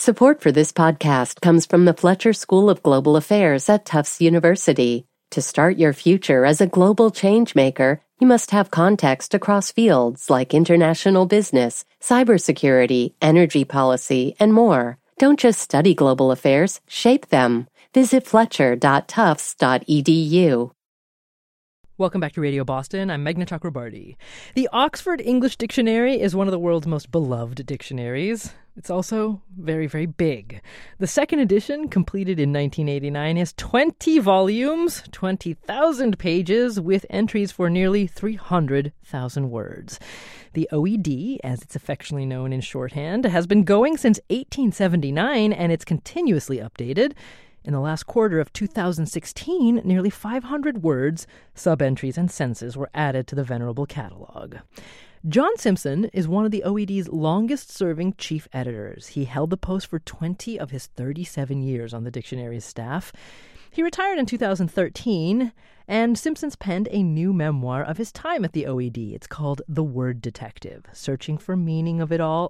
Support for this podcast comes from the Fletcher School of Global Affairs at Tufts University. To start your future as a global changemaker, you must have context across fields like international business, cybersecurity, energy policy, and more. Don't just study global affairs, shape them. Visit fletcher.tufts.edu. Welcome back to Radio Boston. I'm Meghna Chakrabarty. The Oxford English Dictionary is one of the world's most beloved dictionaries. It's also very, very big. The second edition, completed in 1989, is 20 volumes, 20,000 pages, with entries for nearly 300,000 words. The OED, as it's affectionately known in shorthand, has been going since 1879, and it's continuously updated. In the last quarter of 2016, nearly 500 words, sub-entries, and senses were added to the venerable catalog. John Simpson is one of the OED's longest-serving chief editors. He held the post for 20 of his 37 years on the dictionary's staff. He retired in 2013, and Simpson's penned a new memoir of his time at the OED. It's called The Word Detective, searching for the meaning of it all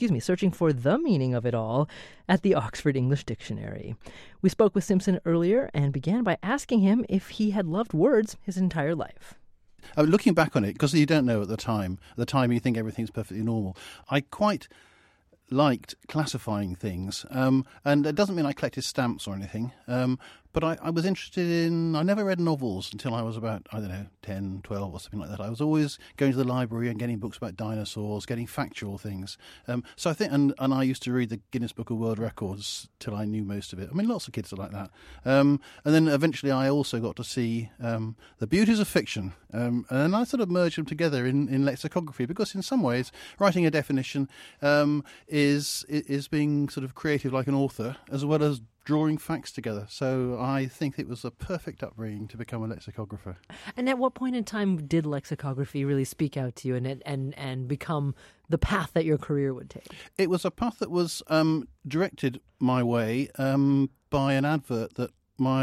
at the Oxford English Dictionary. We spoke with Simpson earlier and began by asking him if he had loved words his entire life. Looking back on it, because you don't know at the time you think everything's perfectly normal, I quite liked classifying things, and it doesn't mean I collected stamps or anything, but I was interested in, I never read novels until I was about, 10, 12 or something like that. I was always going to the library and getting books about dinosaurs, getting factual things. So I think, and I used to read the Guinness Book of World Records till I knew most of it. I mean, lots of kids are like that. And then eventually I also got to see the beauties of fiction, and then I sort of merged them together in lexicography, because in some ways writing a definition is being sort of creative like an author, as well as drawing facts together. So I think it was a perfect upbringing to become a lexicographer. And at what point in time did lexicography really speak out to you and become the path that your career would take? It was a path that was directed my way by an advert that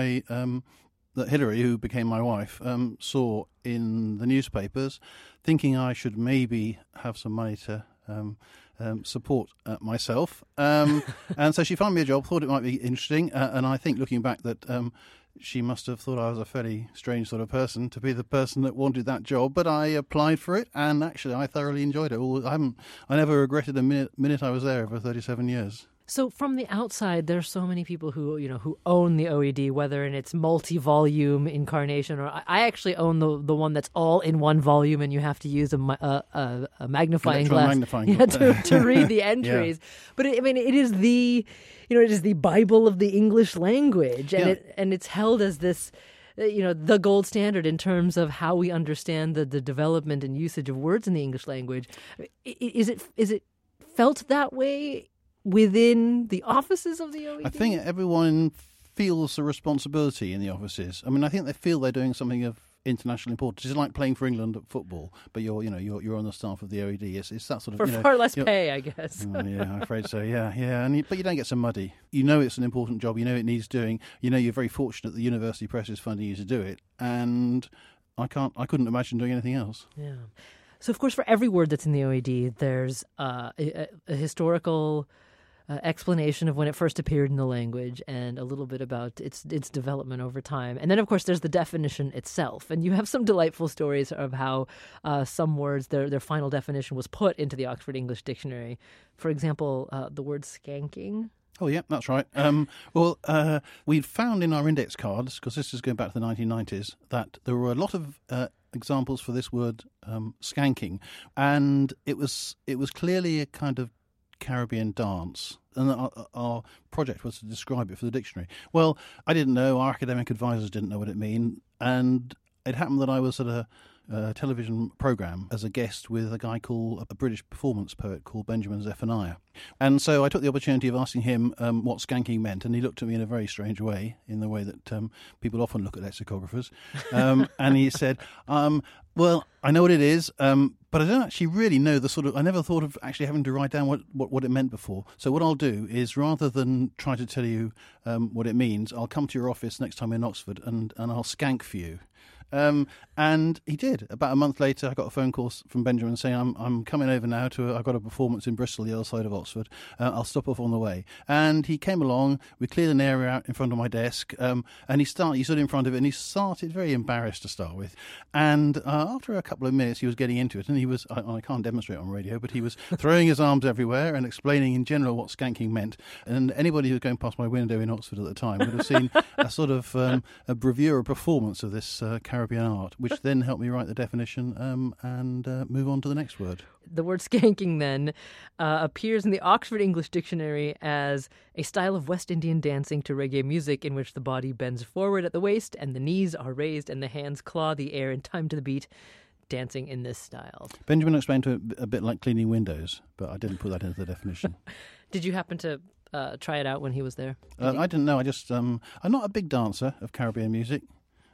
that Hilary, who became my wife, saw in the newspapers, thinking I should maybe have some money to support myself. And so she found me a job, thought it might be interesting, and I think looking back that she must have thought I was a fairly strange sort of person to be the person that wanted that job, but I applied for it, and actually I thoroughly enjoyed it. I never regretted a minute I was there over 37 years. So from the outside, there's so many people who own the OED, whether in its multi-volume incarnation, or I actually own the one that's all in one volume, and you have to use a magnifying glass to read the entries. Yeah. But it is the Bible of the English language, and it's held as this the gold standard in terms of how we understand the development and usage of words in the English language. Is it felt that way within the offices of the OED? I think everyone feels a responsibility in the offices. I mean, I think they feel they're doing something of international importance. It's like playing for England at football, but you're on the staff of the OED. It's that sort of for far less pay, I guess. Yeah, I'm afraid so. Yeah, but you don't get so muddy. You know it's an important job. You know it needs doing. You know you're very fortunate the University Press is funding you to do it, and I couldn't imagine doing anything else. Yeah. So of course, for every word that's in the OED, there's a historical explanation of when it first appeared in the language and a little bit about its development over time. And then, of course, there's the definition itself. And you have some delightful stories of how some words, their final definition was put into the Oxford English Dictionary. For example, the word skanking. Oh, yeah, that's right. We found in our index cards, because this is going back to the 1990s, that there were a lot of examples for this word skanking. And it was clearly a kind of Caribbean dance, and our project was to describe it for the dictionary. Well, I didn't know, our academic advisors didn't know what it meant, and it happened that I was at a television programme as a guest with a British performance poet called Benjamin Zephaniah. And so I took the opportunity of asking him what skanking meant, and he looked at me in a very strange way, in the way that people often look at lexicographers. And he said, well, I know what it is, but I don't actually really know I never thought of actually having to write down what it meant before. So what I'll do is, rather than try to tell you what it means, I'll come to your office next time in Oxford and I'll skank for you. And he did. About a month later, I got a phone call from Benjamin saying, I'm coming over now I've got a performance in Bristol, the other side of Oxford. I'll stop off on the way. And he came along, we cleared an area out in front of my desk, and he stood in front of it, and he started very embarrassed to start with. And after a couple of minutes, he was getting into it, and I can't demonstrate on radio, but he was throwing his arms everywhere and explaining in general what skanking meant. And anybody who was going past my window in Oxford at the time would have seen a sort of a bravura performance of this Caribbean art, which then helped me write the definition and move on to the next word. The word skanking then appears in the Oxford English Dictionary as a style of West Indian dancing to reggae music in which the body bends forward at the waist and the knees are raised and the hands claw the air in time to the beat, dancing in this style. Benjamin explained to it a bit like cleaning windows, but I didn't put that into the definition. Did you happen to try it out when he was there? I didn't know. I'm not a big dancer of Caribbean music.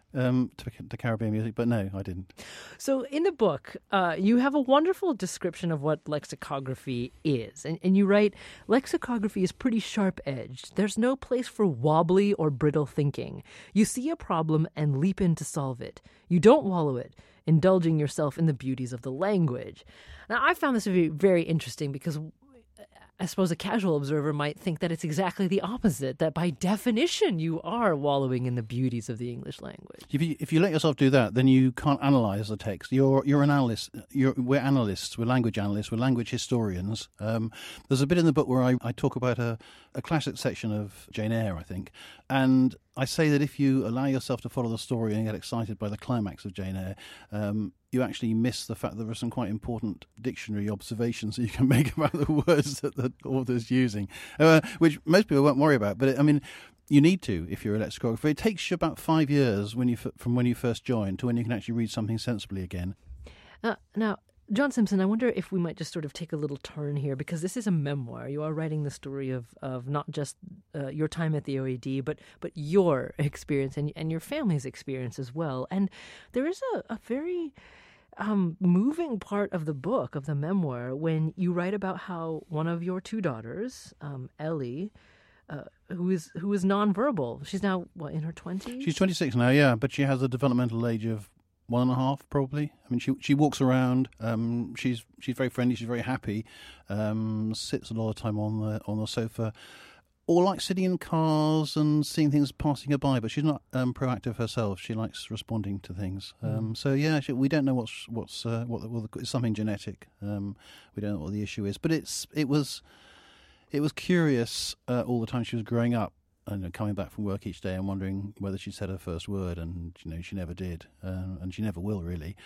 To Caribbean music, but no, I didn't. So in the book, you have a wonderful description of what lexicography is. And you write, lexicography is pretty sharp-edged. There's no place for wobbly or brittle thinking. You see a problem and leap in to solve it. You don't wallow it, indulging yourself in the beauties of the language. Now, I found this to be very interesting because I suppose a casual observer might think that it's exactly the opposite, that by definition you are wallowing in the beauties of the English language. If you let yourself do that, then you can't analyse the text. You're an analyst. We're analysts. We're language analysts. We're language historians. There's a bit in the book where I talk about a classic section of Jane Eyre, I think, and I say that if you allow yourself to follow the story and get excited by the climax of Jane Eyre, you actually miss the fact that there are some quite important dictionary observations that you can make about the words that the author's using, which most people won't worry about. But you need to if you're a lexicographer. It takes you about 5 years from when you first join to when you can actually read something sensibly again. Now, John Simpson, I wonder if we might just sort of take a little turn here, because this is a memoir. You are writing the story of not just your time at the OED, but your experience and your family's experience as well. And there is a very moving part of the book, of the memoir, when you write about how one of your two daughters, Ellie, who is nonverbal. She's now, in her 20s? She's 26 now, yeah, but she has a developmental age of 1.5, probably. I mean, she walks around. She's very friendly. She's very happy. Sits a lot of time on the sofa, or likes sitting in cars and seeing things passing her by. But she's not proactive herself. She likes responding to things. So yeah, we don't know what's it's something genetic. We don't know what the issue is. But it was curious all the time she was growing up. And coming back from work each day and wondering whether she'd said her first word, and she never did, and she never will really.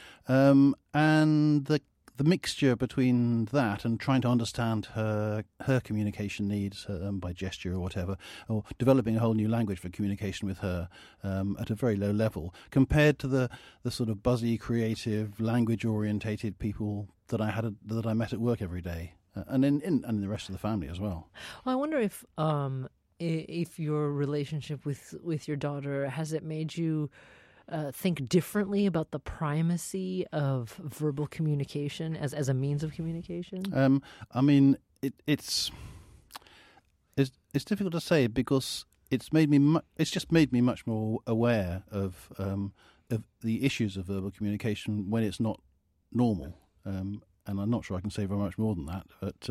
And the mixture between that and trying to understand her communication needs by gesture or whatever, or developing a whole new language for communication with her at a very low level, compared to the sort of buzzy, creative, language-orientated people that I met at work every day, and in the rest of the family as well. Well, I wonder if your relationship with your daughter, has it made you think differently about the primacy of verbal communication as a means of communication? I mean, it's difficult to say, because it's just made me much more aware of the issues of verbal communication when it's not normal. And I'm not sure I can say very much more than that.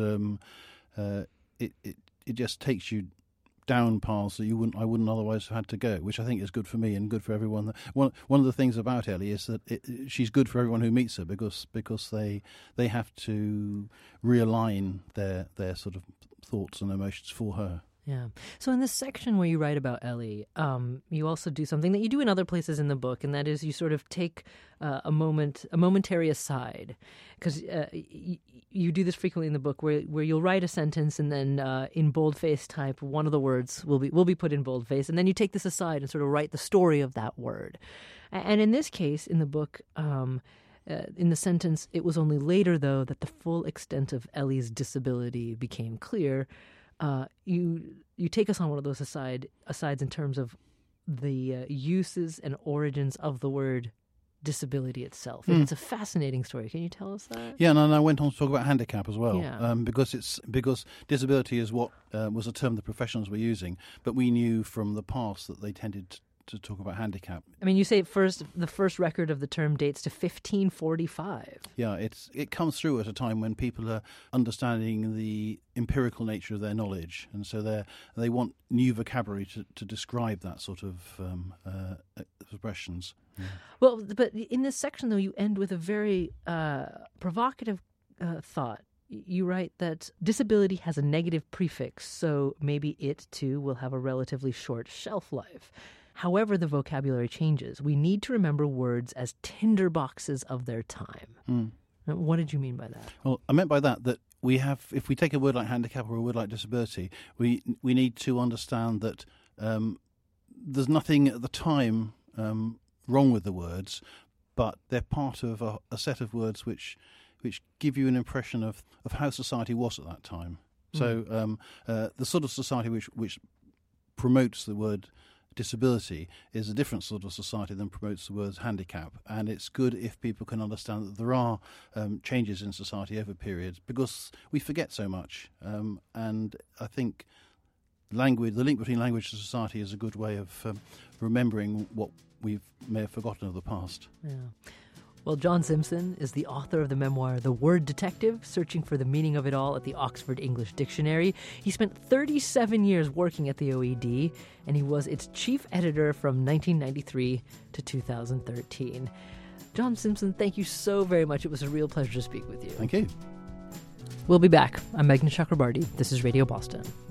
But it just takes you down paths that I wouldn't otherwise have had to go, which I think is good for me and good for everyone. One of the things about Ellie is that she's good for everyone who meets her, because they have to realign their sort of thoughts and emotions for her. Yeah. So in this section where you write about Ellie, you also do something that you do in other places in the book, and that is you sort of take a momentary aside, because you do this frequently in the book, where you'll write a sentence and then in boldface type, one of the words will be put in boldface, and then you take this aside and sort of write the story of that word. And in this case, in the book, in the sentence, "It was only later, though, that the full extent of Ellie's disability became clear." You take us on one of those asides in terms of the uses and origins of the word disability itself. And it's a fascinating story. Can you tell us that? Yeah, and I went on to talk about handicap as well, yeah. Because disability is what was a term the professionals were using, but we knew from the past that they tended to talk about handicap. I mean, you say the first record of the term dates to 1545. Yeah, it comes through at a time when people are understanding the empirical nature of their knowledge, and so they want new vocabulary to describe that sort of expressions. Yeah. Well, but in this section, though, you end with a very provocative thought. You write that disability has a negative prefix, so maybe it, too, will have a relatively short shelf life. However the vocabulary changes, we need to remember words as tinderboxes of their time. Mm. What did you mean by that? Well, I meant by that we have, if we take a word like handicap or a word like disability, we need to understand that there's nothing at the time wrong with the words, but they're part of a set of words which give you an impression of how society was at that time. So the sort of society which promotes the word disability is a different sort of society than promotes the word handicap. And it's good if people can understand that there are changes in society over periods, because we forget so much. And I think the link between language and society is a good way of remembering what we may have forgotten of the past. Yeah. Well, John Simpson is the author of the memoir The Word Detective, searching for the meaning of it all at the Oxford English Dictionary. He spent 37 years working at the OED, and he was its chief editor from 1993 to 2013. John Simpson, thank you so very much. It was a real pleasure to speak with you. Thank you. We'll be back. I'm Meghna Chakrabarty. This is Radio Boston.